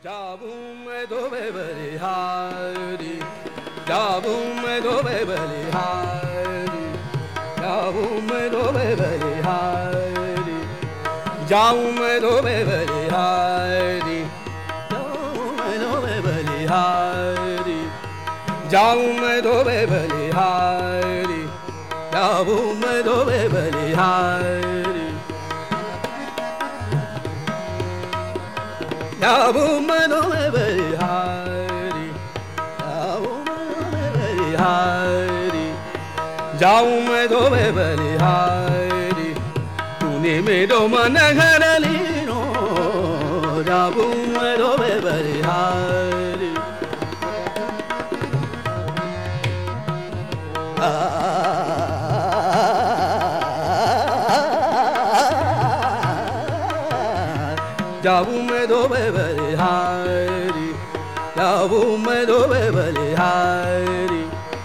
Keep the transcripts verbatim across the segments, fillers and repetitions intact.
Jabum dobe bali hari, jabum dobe bali hari, jabum dobe bali hari, jabum dobe bali hari, jabum dobe bali hari, jabum dobe bali hari, jabum dobe bali hari. Jabum dobe bali hari, jabum dobe bali hari, jabum dobe bali hari. तूने मेरो मन घर लीनो, जबूम दोबे बली हारी. जबूम दोबे बली हारी, जबूम दोबे बली हारी.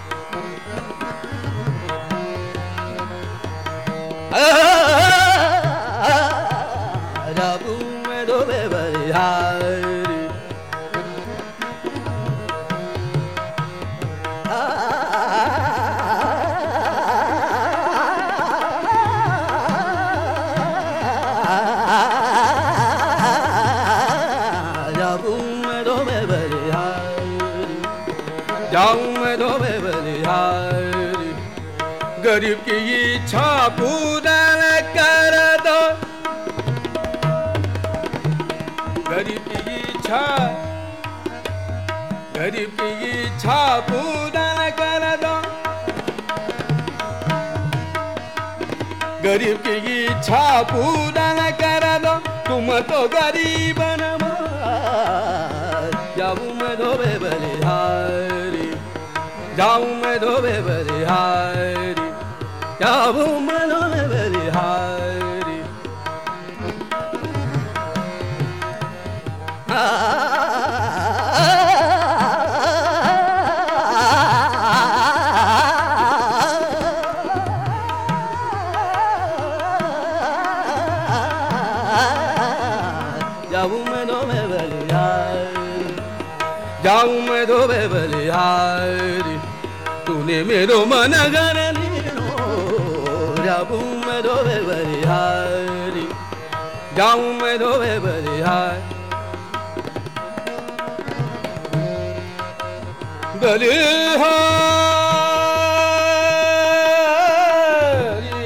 Jabum dobe bali hari, jabum dobe bali hari, jabum dobe bali hari. गरीब की इच्छा पूरा कर दो, गरीब की इच्छा, गरीब की इच्छा पूरा कर दो, गरीब की इच्छा पूरा कर दो. तुम तो गरीब नवाज. जाऊं मैं दोबे बली हारी, जाऊं मैं दोबे बली हारी, जाऊं मैं दोबे बली हारी. जाऊं मैं दोबे बली हारी, जाऊं मैं दोबे बली हारी. तूने मेरो मन घर लीनो, जाऊं मैं दोबे बली हारी, जाऊं मैं दोबे बली हारी. बली हारी,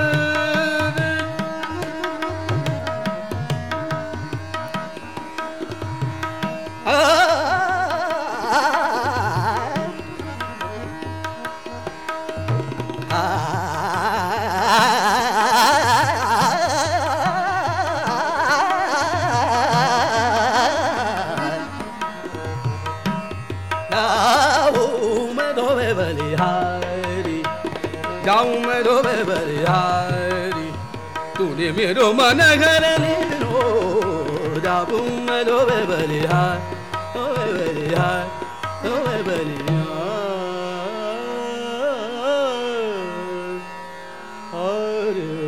जाऊं मैं दोबे बली हारी, जाऊं मैं दोबे बली हारी. तूने मेरो मन घर लीनो, जाऊं मैं दोबे बली हारी, दोबे बली हारी, दोबे बली हारी.